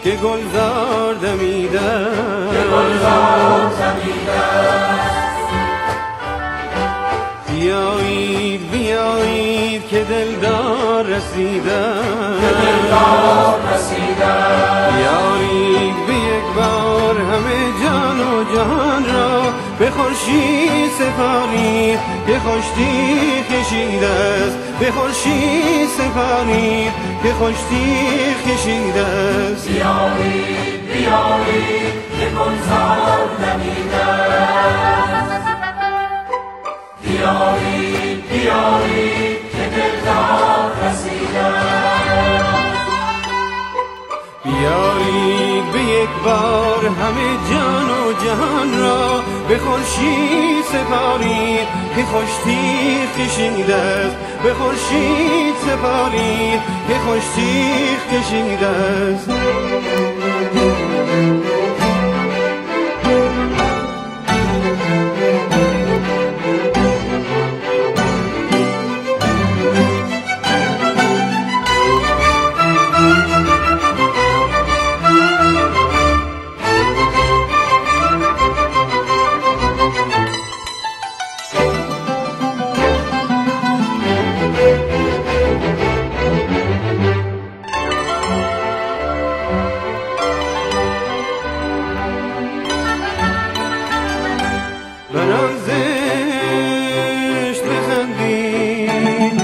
که گلزار دمیده بیایید بیایید که دلدار رسیده بیایید به یک بار همه جان و جهان را به خورشید سپارید که خورشید کشیده است به خورشید سپارید که خورشید کشیده است بیایید بیایید که گلزار دمیده بیایید بیایید که دلدار رسیده بیایید به یک بار همه جان و جهان را به خورشید سپارید که خورشید کشیده است به خورشید سپارید که خورشید کشیده است برام زشت بخندید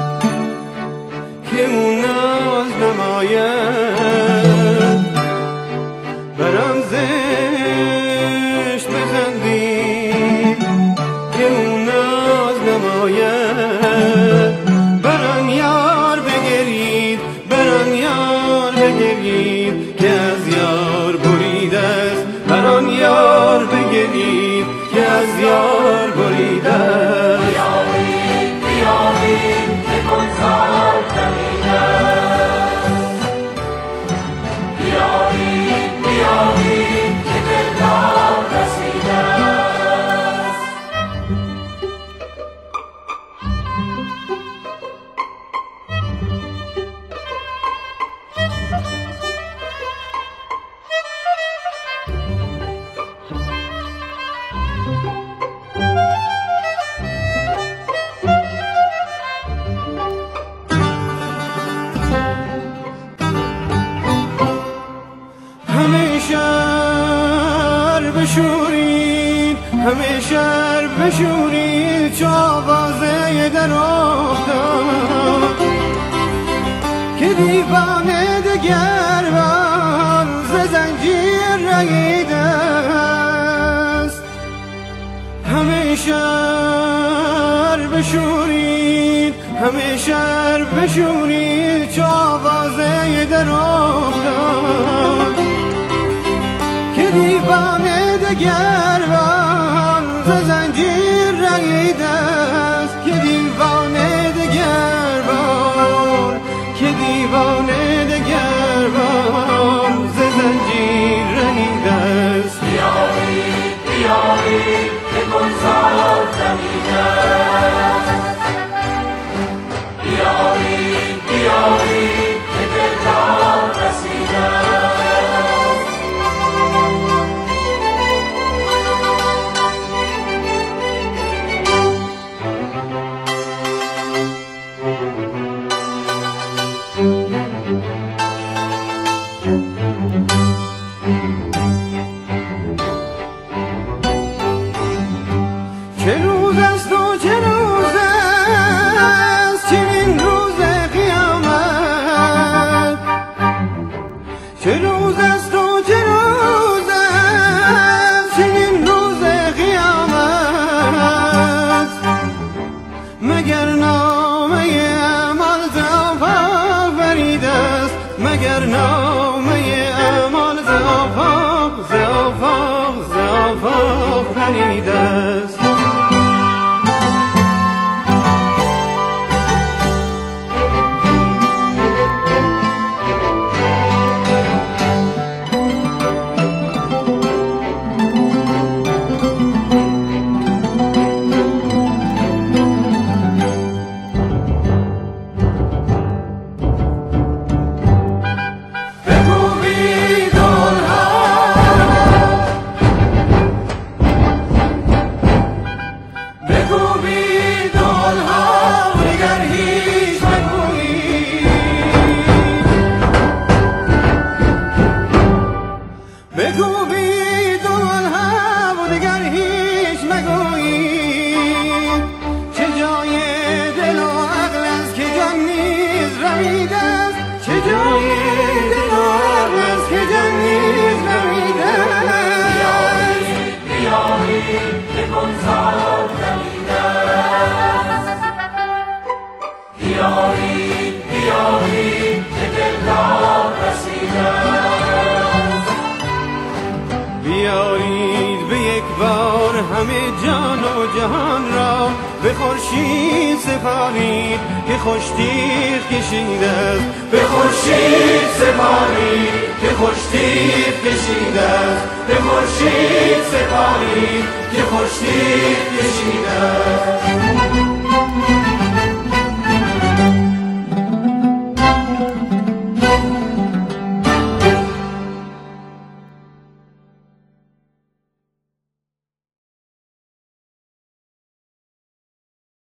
که اون ناز نماید برام زشت بخندید که اون ناز نماید برام یار بگرید برام یار بگرید که از یار بریده است برام یار بگرید که از یار بریده بیایید بیایید که گلزار دمیده بیایید بیایید که دلدار رسیده همه شهر بشورید همه شهر بشورید چو آوازه در افتاد که دیوانه دگر بار ز زنجیر رهیده است همه شهر بشورید همه شهر بشورید چو آوازه در افتاد که دیوانه دگر بار ز زنجیر رهیده است که دیوانه دگر بار که دیوانه دگر بار ز زنجیر رهیده است بیایید بیایید که گلزار دمیده بیایید بیایید که دلدار رسیده چه روز است و چه روز است چنین روز قیامت چه روز است و چه روز است چنین روز قیامت مگر نامه اعمال ز آفاق بریده است مگر نامه اعمال ز آفاق پریده است بیایید به یک بار همه جان و جهان را به خورشید سپارید که خوشتیغ کشیده است، به خورشید سپارید که خوشتیغ کشیده است، به خورشید سپارید که خوشتیغ کشیده است.